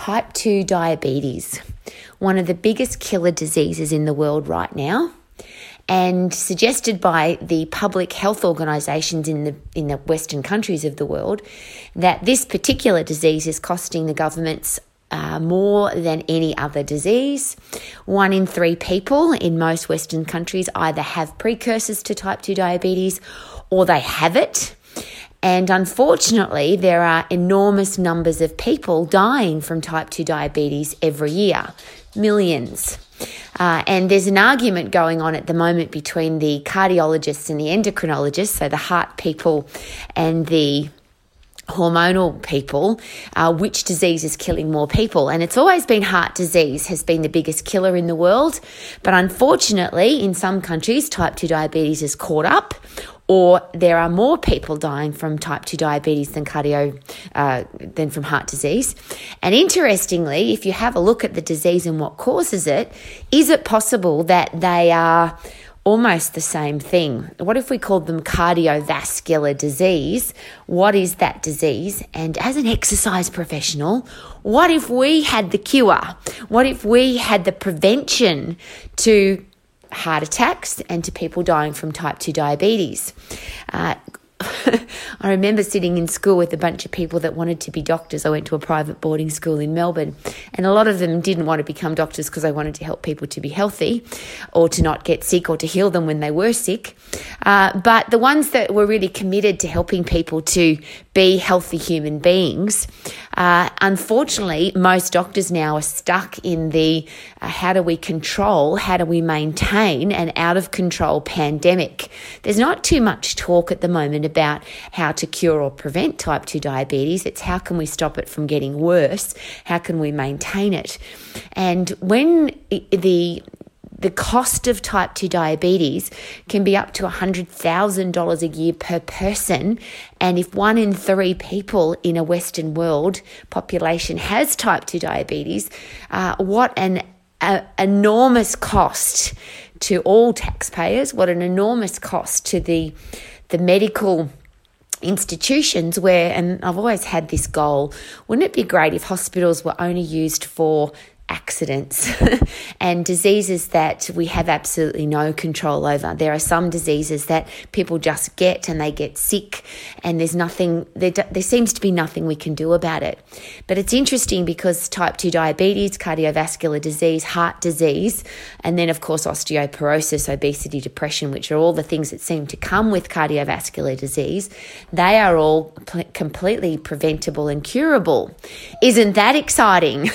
type 2 diabetes, one of the biggest killer diseases in the world right now, and suggested by the public health organisations in the Western countries of the world, that this particular disease is costing the governments more than any other disease. 1 in 3 people in most Western countries either have precursors to type 2 diabetes or they have it. And unfortunately, there are enormous numbers of people dying from type 2 diabetes every year, millions. And there's an argument going on at the moment between the cardiologists and the endocrinologists, so the heart people and the hormonal people, which disease is killing more people. And it's always been heart disease has been the biggest killer in the world. But unfortunately, in some countries, type 2 diabetes is caught up, or there are more people dying from type 2 diabetes than from heart disease. And interestingly, if you have a look at the disease and what causes it, is it possible that they are almost the same thing? What if we called them cardiovascular disease? What is that disease? And as an exercise professional, what if we had the cure? What if we had the prevention to heart attacks and to people dying from type 2 diabetes? I remember sitting in school with a bunch of people that wanted to be doctors. I went to a private boarding school in Melbourne, and a lot of them didn't want to become doctors because they wanted to help people to be healthy or to not get sick or to heal them when they were sick. But the ones that were really committed to helping people to be healthy human beings, unfortunately, most doctors now are stuck in the how do we control, how do we maintain an out-of-control pandemic. There's not too much talk at the moment about how to cure or prevent type 2 diabetes. It's how can we stop it from getting worse? How can we maintain it? And when the cost of type 2 diabetes can be up to $100,000 a year per person. And if 1 in 3 people in a Western world population has type 2 diabetes, what an enormous cost to all taxpayers, what an enormous cost to the medical institutions where, and I've always had this goal, wouldn't it be great if hospitals were only used for accidents and diseases that we have absolutely no control over? There are some diseases that people just get and they get sick, and there seems to be nothing we can do about it. But it's interesting because type 2 diabetes, cardiovascular disease, heart disease, and then of course osteoporosis, obesity, depression, which are all the things that seem to come with cardiovascular disease, they are all completely preventable and curable. Isn't that exciting?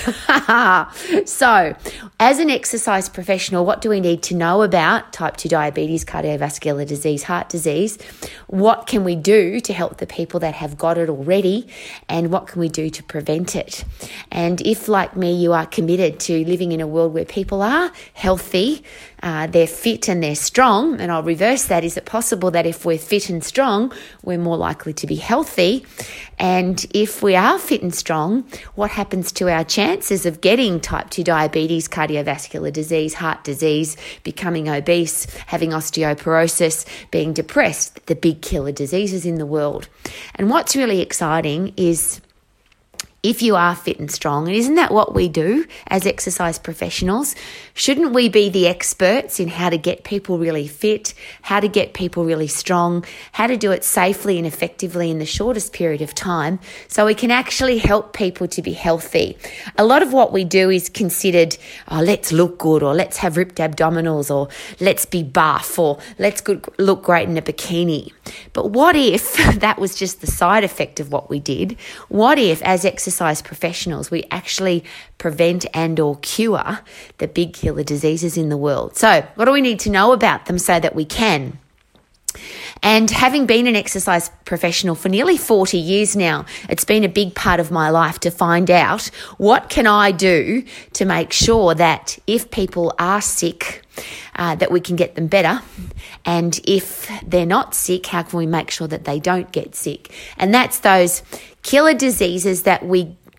So, as an exercise professional, what do we need to know about type 2 diabetes, cardiovascular disease, heart disease? What can we do to help the people that have got it already? And what can we do to prevent it? And if, like me, you are committed to living in a world where people are healthy, they're fit and they're strong, and I'll reverse that. Is it possible that if we're fit and strong, we're more likely to be healthy? And if we are fit and strong, what happens to our chances of getting type 2 diabetes, cardiovascular disease, heart disease, becoming obese, having osteoporosis, being depressed, the big killer diseases in the world? And what's really exciting is if you are fit and strong, and isn't that what we do as exercise professionals? Shouldn't we be the experts in how to get people really fit, how to get people really strong, how to do it safely and effectively in the shortest period of time so we can actually help people to be healthy? A lot of what we do is considered, let's look good, or let's have ripped abdominals, or let's be buff, or let's look great in a bikini. But what if that was just the side effect of what we did? What if, as exercise professionals, we actually prevent and or cure the big killer diseases in the world? So what do we need to know about them so that we can? And having been an exercise professional for nearly 40 years now, it's been a big part of my life to find out what can I do to make sure that if people are sick, that we can get them better. And if they're not sick, how can we make sure that they don't get sick? And that's those killer diseases that we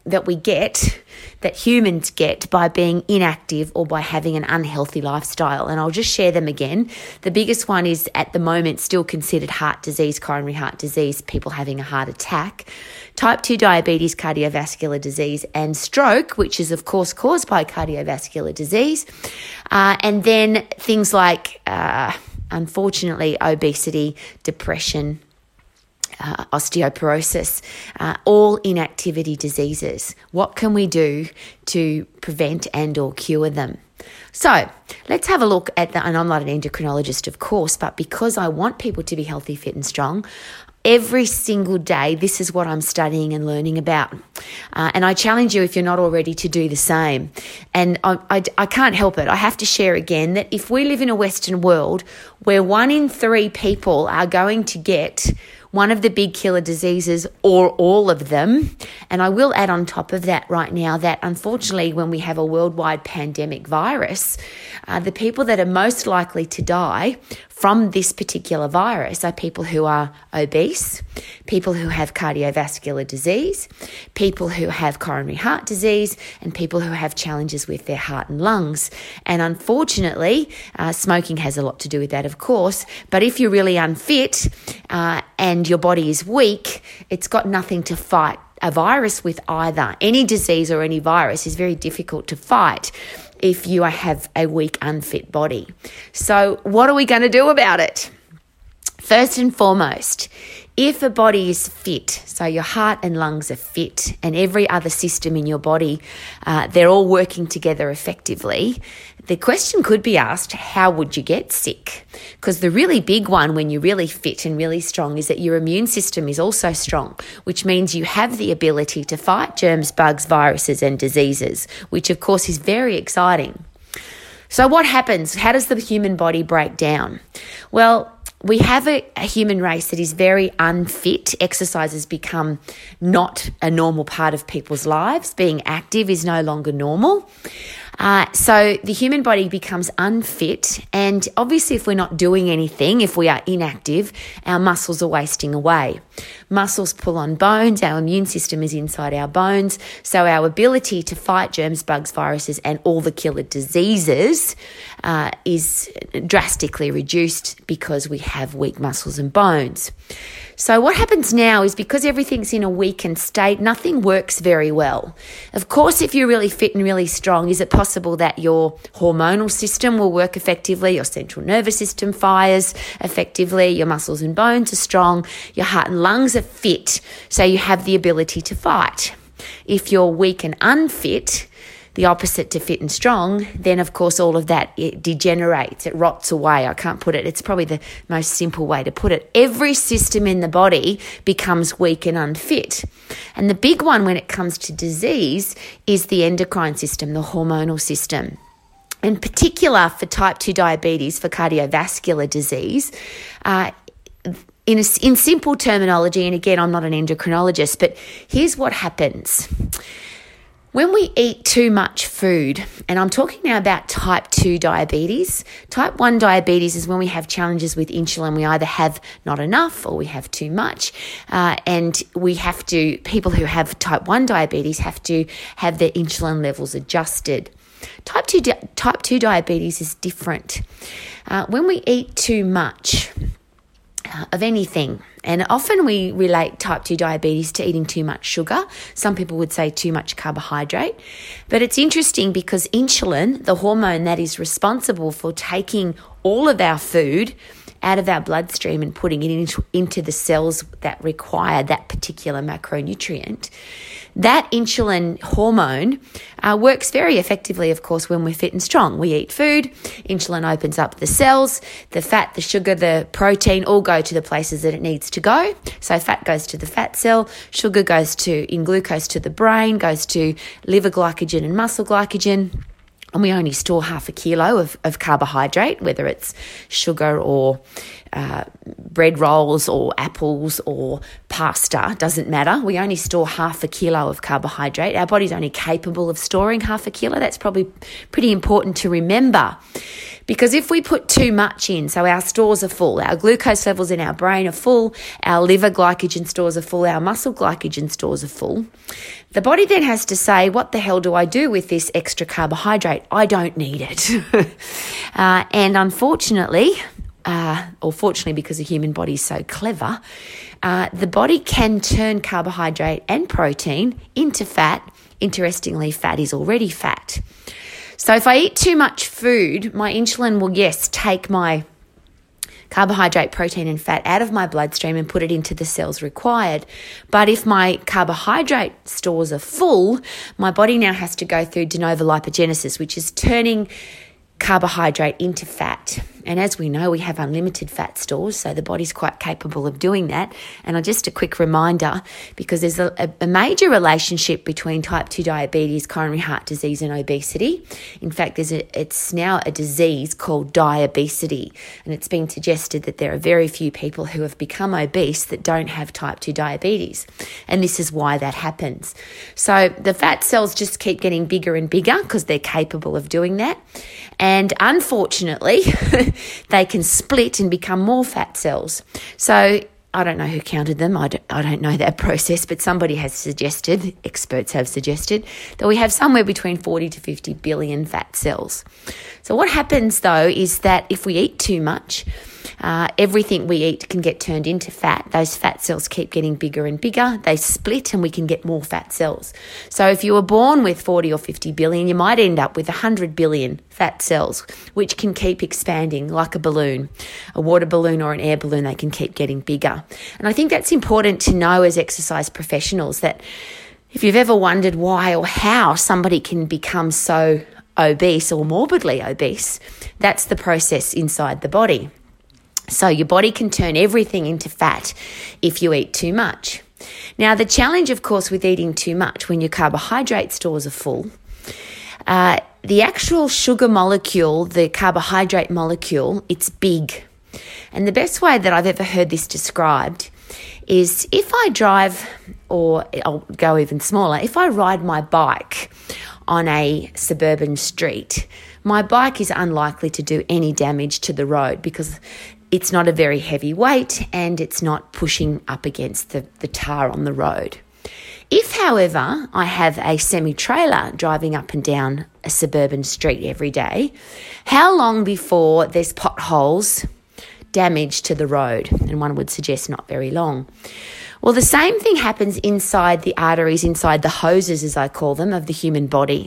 that we get, that humans get by being inactive or by having an unhealthy lifestyle. And I'll just share them again. The biggest one is at the moment still considered heart disease, coronary heart disease, people having a heart attack, type 2 diabetes, cardiovascular disease, and stroke, which is of course caused by cardiovascular disease. And then things like, unfortunately, obesity, depression, osteoporosis, all inactivity diseases. What can we do to prevent and or cure them? So let's have a look at and I'm not an endocrinologist, of course, but because I want people to be healthy, fit and strong, every single day, this is what I'm studying and learning about. And I challenge you, if you're not already, to do the same. And I can't help it. I have to share again that if we live in a Western world where 1 in 3 people are going to get one of the big killer diseases or all of them, and I will add on top of that right now that unfortunately when we have a worldwide pandemic virus, the people that are most likely to die from this particular virus are people who are obese, people who have cardiovascular disease, people who have coronary heart disease, and people who have challenges with their heart and lungs. And unfortunately, smoking has a lot to do with that, of course, but if you're really unfit and your body is weak, it's got nothing to fight a virus with either. Any disease or any virus is very difficult to fight if you have a weak, unfit body. So what are we going to do about it? First and foremost, if a body is fit, so your heart and lungs are fit and every other system in your body, they're all working together effectively, the question could be asked, how would you get sick? Because the really big one when you're really fit and really strong is that your immune system is also strong, which means you have the ability to fight germs, bugs, viruses and diseases, which of course is very exciting. So what happens? How does the human body break down? Well, we have a human race that is very unfit. Exercise has become not a normal part of people's lives. Being active is no longer normal. So the human body becomes unfit, and obviously if we're not doing anything, if we are inactive, our muscles are wasting away. Muscles pull on bones, our immune system is inside our bones, so our ability to fight germs, bugs, viruses and all the killer diseases is drastically reduced because we have weak muscles and bones. So what happens now is because everything's in a weakened state, nothing works very well. Of course, if you're really fit and really strong, is it possible that your hormonal system will work effectively, your central nervous system fires effectively, your muscles and bones are strong, your heart and lungs are fit, so you have the ability to fight. If you're weak and unfit, the opposite to fit and strong, then of course all of that, it degenerates, it rots away. I can't put it, it's probably the most simple way to put it. Every system in the body becomes weak and unfit. And the big one when it comes to disease is the endocrine system, the hormonal system. In particular for type 2 diabetes, for cardiovascular disease, in simple terminology, and again, I'm not an endocrinologist, but here's what happens. When we eat too much food, and I'm talking now about type 2 diabetes, type 1 diabetes is when we have challenges with insulin. We either have not enough or we have too much. And people who have type 1 diabetes have to have their insulin levels adjusted. Type 2 diabetes is different. When we eat too much of anything, and often we relate type 2 diabetes to eating too much sugar. Some people would say too much carbohydrate. But it's interesting because insulin, the hormone that is responsible for taking all of our food out of our bloodstream and putting it into the cells that require that particular macronutrient, that insulin hormone works very effectively, of course, when we're fit and strong. We eat food, insulin opens up the cells, the fat, the sugar, the protein all go to the places that it needs to go. So fat goes to the fat cell, sugar goes in glucose to the brain, goes to liver glycogen and muscle glycogen. And we only store 0.5 kilo of carbohydrate, whether it's sugar or bread rolls or apples or pasta, doesn't matter. We only store half a kilo of carbohydrate. Our body's only capable of storing half a kilo. That's probably pretty important to remember. Because if we put too much in, so our stores are full, our glucose levels in our brain are full, our liver glycogen stores are full, our muscle glycogen stores are full, the body then has to say, what the hell do I do with this extra carbohydrate? I don't need it. And unfortunately, or fortunately because the human body is so clever, the body can turn carbohydrate and protein into fat. Interestingly, fat is already fat. So if I eat too much food, my insulin will, yes, take my carbohydrate, protein and fat out of my bloodstream and put it into the cells required. But if my carbohydrate stores are full, my body now has to go through de novo lipogenesis, which is turning carbohydrate into fat. And as we know, we have unlimited fat stores, so the body's quite capable of doing that. And just a quick reminder, because there's a major relationship between type 2 diabetes, coronary heart disease and obesity. In fact, it's now a disease called diabesity, and it's been suggested that there are very few people who have become obese that don't have type 2 diabetes, and this is why that happens. So the fat cells just keep getting bigger and bigger because they're capable of doing that, and unfortunately they can split and become more fat cells. So I don't know who counted them. I don't know that process, but somebody has suggested, experts have suggested, that we have somewhere between 40 to 50 billion fat cells. So what happens though is that if we eat too much, everything we eat can get turned into fat. Those fat cells keep getting bigger and bigger. They split and we can get more fat cells. So if you were born with 40 or 50 billion, you might end up with 100 billion fat cells, which can keep expanding like a balloon, a water balloon or an air balloon. They can keep getting bigger. And I think that's important to know as exercise professionals, that if you've ever wondered why or how somebody can become so obese or morbidly obese, that's the process inside the body. So your body can turn everything into fat if you eat too much. Now, the challenge, of course, with eating too much when your carbohydrate stores are full, the actual sugar molecule, the carbohydrate molecule, it's big. And the best way that I've ever heard this described is if I drive, or I'll go even smaller, if I ride my bike on a suburban street, my bike is unlikely to do any damage to the road because it's not a very heavy weight and it's not pushing up against the tar on the road. If, however, I have a semi-trailer driving up and down a suburban street every day, how long before there's potholes, damage to the road? And one would suggest not very long. Well, the same thing happens inside the arteries, inside the hoses, as I call them, of the human body.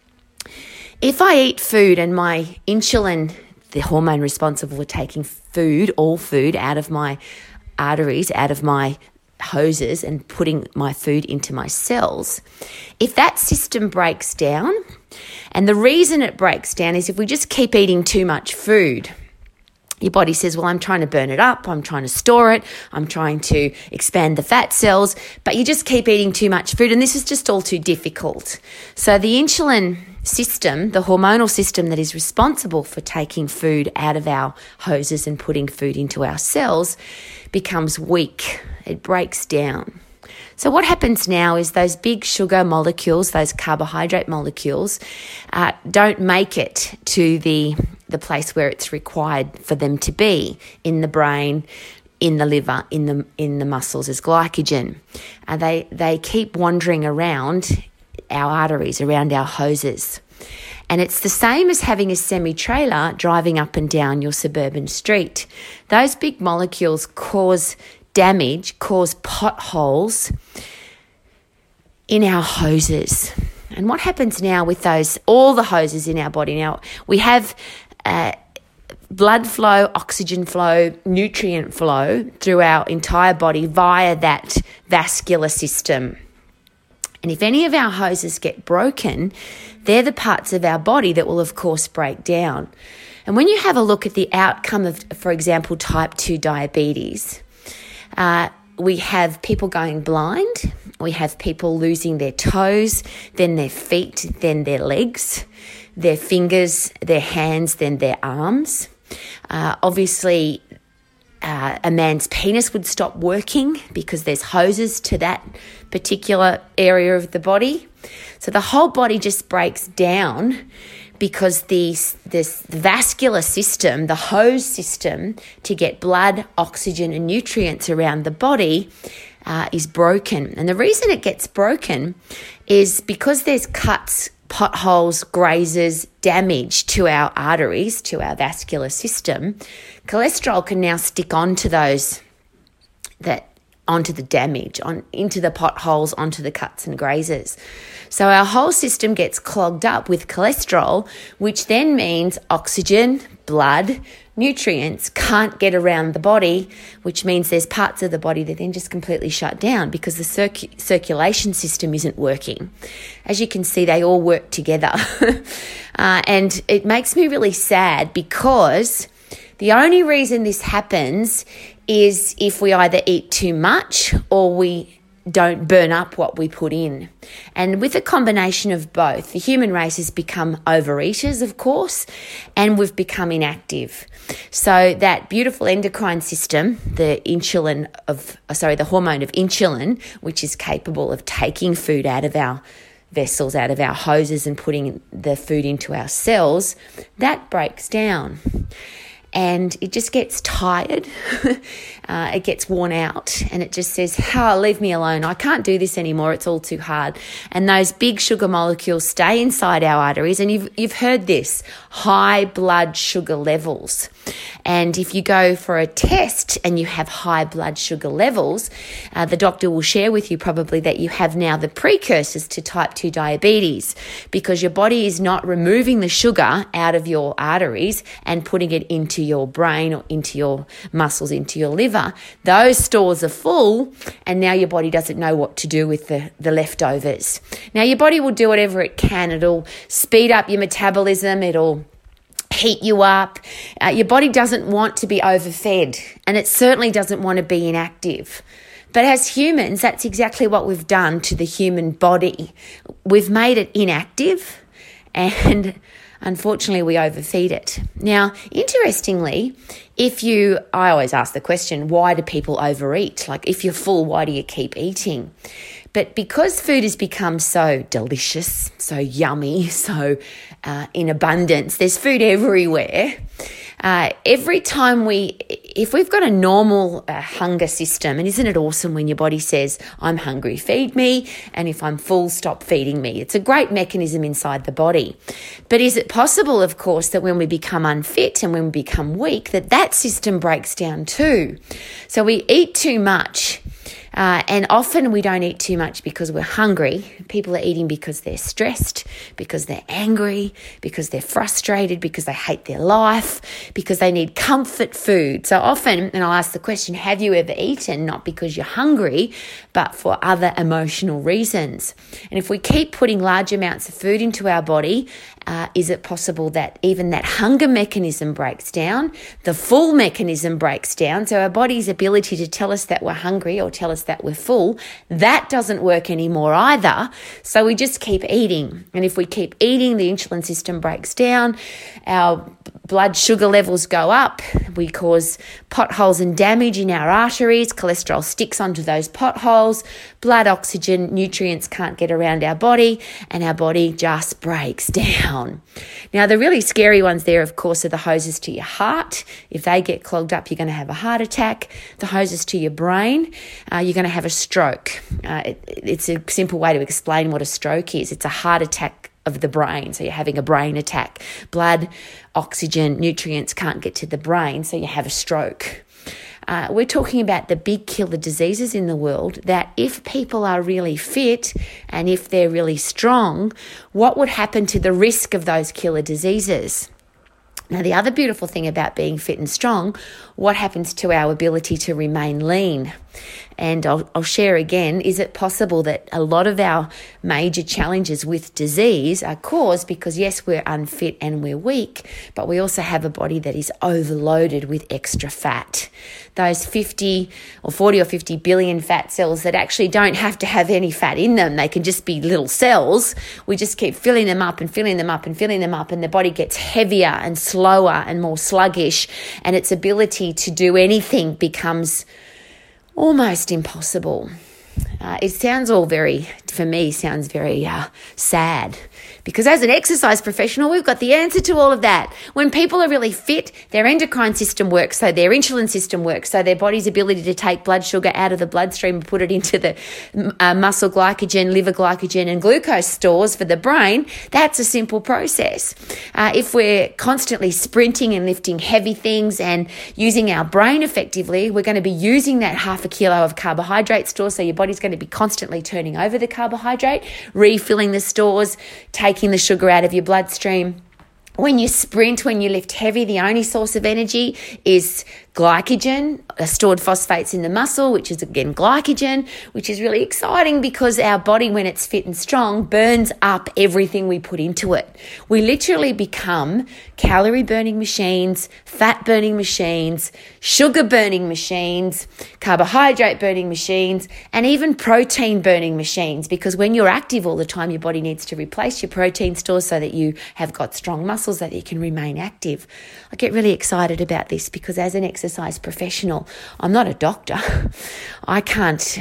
If I eat food and my insulin, the hormone responsible for taking food, all food, out of my arteries, out of my hoses and putting my food into my cells, if that system breaks down, and the reason it breaks down is if we just keep eating too much food, your body says, well, I'm trying to burn it up, I'm trying to store it, I'm trying to expand the fat cells, but you just keep eating too much food and this is just all too difficult. So the insulin system, the hormonal system that is responsible for taking food out of our hoses and putting food into our cells, becomes weak. It breaks down. So what happens now is those big sugar molecules, those carbohydrate molecules, don't make it to the place where it's required for them to be, in the brain, in the liver, in the muscles as glycogen. They keep wandering around our arteries, around our hoses. And it's the same as having a semi-trailer driving up and down your suburban street. Those big molecules cause damage, cause potholes in our hoses. And what happens now with all the hoses in our body? Now, we have blood flow, oxygen flow, nutrient flow through our entire body via that vascular system. And if any of our hoses get broken, they're the parts of our body that will, of course, break down. And when you have a look at the outcome of, for example, type 2 diabetes, we have people going blind, we have people losing their toes, then their feet, then their legs, their fingers, their hands, then their arms. Obviously, a man's penis would stop working because there's hoses to that particular area of the body. So the whole body just breaks down because this vascular system, the hose system to get blood, oxygen and nutrients around the body is broken. And the reason it gets broken is because there's cuts, potholes, grazes, damage to our arteries, to our vascular system. Cholesterol can now stick onto those, onto the damage, into the potholes, onto the cuts and grazes. So our whole system gets clogged up with cholesterol, which then means oxygen, blood, nutrients can't get around the body, which means there's parts of the body that then just completely shut down because the circulation system isn't working. As you can see, they all work together. And it makes me really sad because the only reason this happens is if we either eat too much or we don't burn up what we put in. And with a combination of both, the human race has become overeaters, of course, and we've become inactive. So that beautiful endocrine system, the hormone of insulin, which is capable of taking food out of our vessels, out of our hoses and putting the food into our cells, that breaks down. And it just gets tired, it gets worn out, and it just says, leave me alone. I can't do this anymore. It's all too hard. And those big sugar molecules stay inside our arteries. And you've heard this, high blood sugar levels. And if you go for a test and you have high blood sugar levels, the doctor will share with you probably that you have now the precursors to type 2 diabetes because your body is not removing the sugar out of your arteries and putting it into your brain or into your muscles, into your liver. Those stores are full and now your body doesn't know what to do with the leftovers. Now your body will do whatever it can. It'll speed up your metabolism. It'll heat you up. Your body doesn't want to be overfed and it certainly doesn't want to be inactive. But as humans, that's exactly what we've done to the human body. We've made it inactive and unfortunately we overfeed it. Now, interestingly, I always ask the question, why do people overeat? Like if you're full, why do you keep eating? But because food has become so delicious, so yummy, so in abundance, there's food everywhere. Every time if we've got a normal hunger system, and isn't it awesome when your body says, I'm hungry, feed me, and if I'm full, stop feeding me. It's a great mechanism inside the body. But is it possible, of course, that when we become unfit and when we become weak, that system breaks down too? So we eat too much. And often we don't eat too much because we're hungry. People are eating because they're stressed, because they're angry, because they're frustrated, because they hate their life, because they need comfort food. So often, and I'll ask the question, have you ever eaten not because you're hungry, but for other emotional reasons? And if we keep putting large amounts of food into our body, is it possible that even that hunger mechanism breaks down? The full mechanism breaks down. So our body's ability to tell us that we're hungry or tell us that we're full, that doesn't work anymore either. So we just keep eating. And if we keep eating, the insulin system breaks down, our blood sugar levels go up, we cause potholes and damage in our arteries, cholesterol sticks onto those potholes, blood, oxygen, nutrients can't get around our body, and our body just breaks down. Now, the really scary ones there, of course, are the hoses to your heart. If they get clogged up, you're going to have a heart attack. The hoses to your brain, you're going to have a stroke. It's a simple way to explain what a stroke is. It's a heart attack of the brain. So you're having a brain attack. Blood, oxygen, nutrients can't get to the brain, so you have a stroke. We're talking about the big killer diseases in the world that if people are really fit and if they're really strong, what would happen to the risk of those killer diseases? Now, the other beautiful thing about being fit and strong, what happens to our ability to remain lean? And I'll share again, is it possible that a lot of our major challenges with disease are caused because, yes, we're unfit and we're weak, but we also have a body that is overloaded with extra fat. Those 40 or 50 billion fat cells that actually don't have to have any fat in them. They can just be little cells. We just keep filling them up and filling them up and filling them up, and the body gets heavier and slower and more sluggish, and its ability to do anything becomes almost impossible. It sounds very sad, because as an exercise professional, we've got the answer to all of that. When people are really fit, their endocrine system works, so their insulin system works, so their body's ability to take blood sugar out of the bloodstream and put it into the muscle glycogen, liver glycogen, and glucose stores for the brain, that's a simple process. If we're constantly sprinting and lifting heavy things and using our brain effectively, we're going to be using that 0.5 kilo of carbohydrate store, so your body's going to be constantly turning over the carbohydrate, refilling the stores, taking the sugar out of your bloodstream. When you sprint, when you lift heavy, the only source of energy is glycogen, stored phosphates in the muscle, which is again glycogen, which is really exciting because our body, when it's fit and strong, burns up everything we put into it. We literally become calorie burning machines, fat burning machines, sugar burning machines, carbohydrate burning machines, and even protein burning machines, because when you're active all the time, your body needs to replace your protein stores so that you have got strong muscles, that you can remain active. I get really excited about this because as an exercise professional, I'm not a doctor. I can't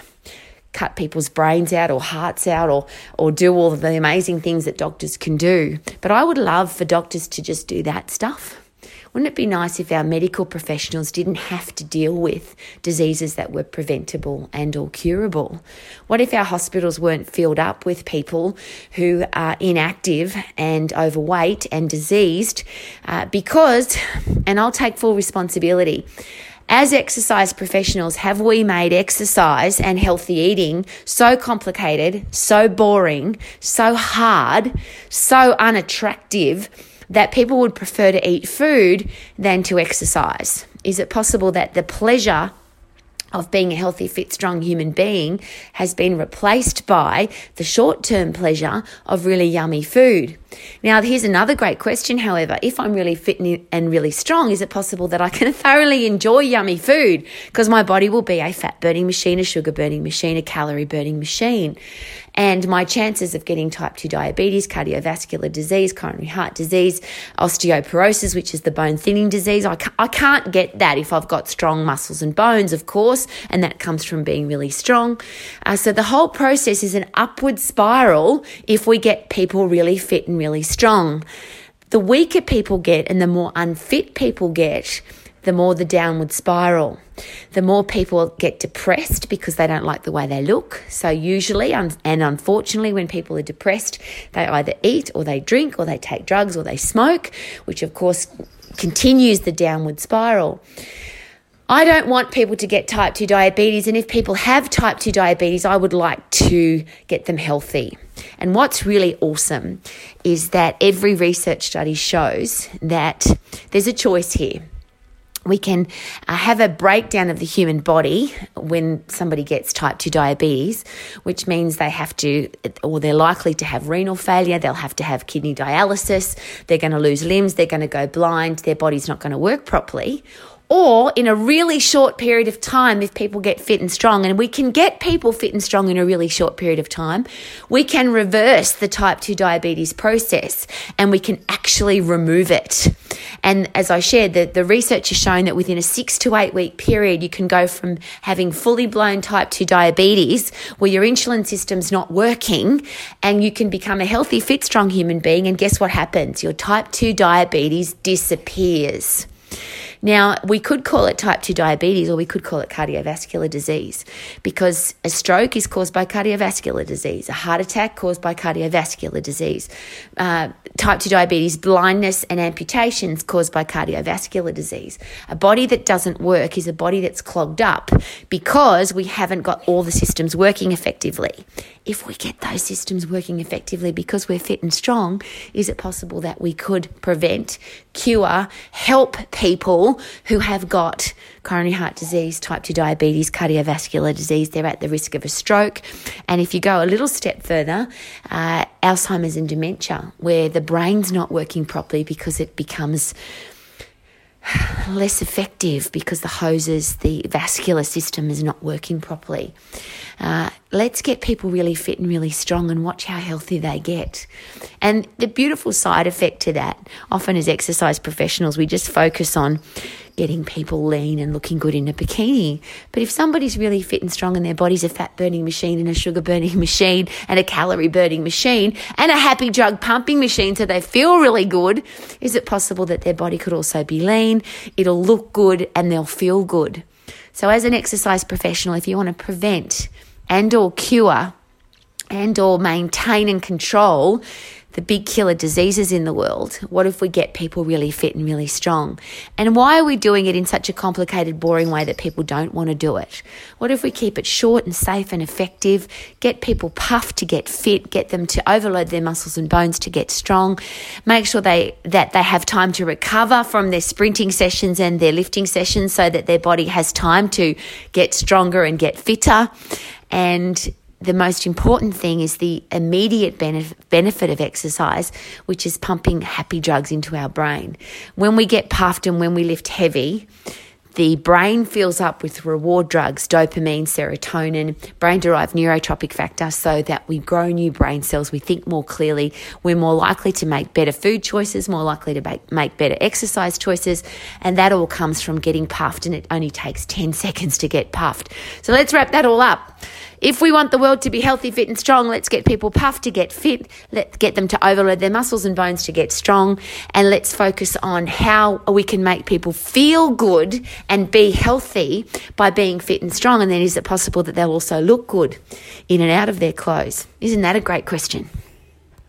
cut people's brains out or hearts out or do all of the amazing things that doctors can do. But I would love for doctors to just do that stuff. Wouldn't it be nice if our medical professionals didn't have to deal with diseases that were preventable and or curable? What if our hospitals weren't filled up with people who are inactive and overweight and diseased because, and I'll take full responsibility, as exercise professionals, have we made exercise and healthy eating so complicated, so boring, so hard, so unattractive that people would prefer to eat food than to exercise? Is it possible that the pleasure of being a healthy, fit, strong human being has been replaced by the short-term pleasure of really yummy food? Now, here's another great question, however. If I'm really fit and really strong, is it possible that I can thoroughly enjoy yummy food? Because my body will be a fat-burning machine, a sugar-burning machine, a calorie-burning machine. And my chances of getting type 2 diabetes, cardiovascular disease, coronary heart disease, osteoporosis, which is the bone thinning disease, I can't get that if I've got strong muscles and bones, of course, and that comes from being really strong. So the whole process is an upward spiral if we get people really fit and really strong. The weaker people get and the more unfit people get, the more the downward spiral. The more people get depressed because they don't like the way they look. So usually, and unfortunately, when people are depressed, they either eat or they drink or they take drugs or they smoke, which of course continues the downward spiral. I don't want people to get type 2 diabetes, and if people have type 2 diabetes, I would like to get them healthy. And what's really awesome is that every research study shows that there's a choice here. We can have a breakdown of the human body when somebody gets type 2 diabetes, which means they have to, or they're likely to have renal failure, they'll have to have kidney dialysis, they're going to lose limbs, they're going to go blind, their body's not going to work properly. Or in a really short period of time, if people get fit and strong, and we can get people fit and strong in a really short period of time, we can reverse the type 2 diabetes process and we can actually remove it. And as I shared, the research has shown that within a 6 to 8 week period, you can go from having fully blown type 2 diabetes where your insulin system's not working, and you can become a healthy, fit, strong human being. And guess what happens? Your type 2 diabetes disappears. Now, we could call it type 2 diabetes or we could call it cardiovascular disease, because a stroke is caused by cardiovascular disease, a heart attack caused by cardiovascular disease, type 2 diabetes, blindness and amputations caused by cardiovascular disease. A body that doesn't work is a body that's clogged up because we haven't got all the systems working effectively. If we get those systems working effectively because we're fit and strong, is it possible that we could prevent, cure, help people people who have got coronary heart disease, type 2 diabetes, cardiovascular disease. They're at the risk of a stroke. And if you go a little step further, Alzheimer's and dementia, where the brain's not working properly because it becomes less effective because the vascular system is not working properly. Let's get people really fit and really strong and watch how healthy they get. And the beautiful side effect to that, often as exercise professionals, we just focus on getting people lean and looking good in a bikini. But if somebody's really fit and strong and their body's a fat-burning machine and a sugar-burning machine and a calorie-burning machine and a happy drug pumping machine so they feel really good, is it possible that their body could also be lean? It'll look good and they'll feel good. So as an exercise professional, if you want to prevent and or cure and or maintain and control the big killer diseases in the world, what if we get people really fit and really strong? And why are we doing it in such a complicated, boring way that people don't want to do it? What if we keep it short and safe and effective, get people puffed to get fit, get them to overload their muscles and bones to get strong, make sure that they have time to recover from their sprinting sessions and their lifting sessions so that their body has time to get stronger and get fitter. And the most important thing is the immediate benefit of exercise, which is pumping happy drugs into our brain. When we get puffed and when we lift heavy, the brain fills up with reward drugs, dopamine, serotonin, brain-derived neurotropic factor, so that we grow new brain cells, we think more clearly, we're more likely to make better food choices, more likely to make better exercise choices, and that all comes from getting puffed, and it only takes 10 seconds to get puffed. So let's wrap that all up. If we want the world to be healthy, fit and strong, let's get people puffed to get fit. Let's get them to overload their muscles and bones to get strong. And let's focus on how we can make people feel good and be healthy by being fit and strong. And then is it possible that they'll also look good in and out of their clothes? Isn't that a great question?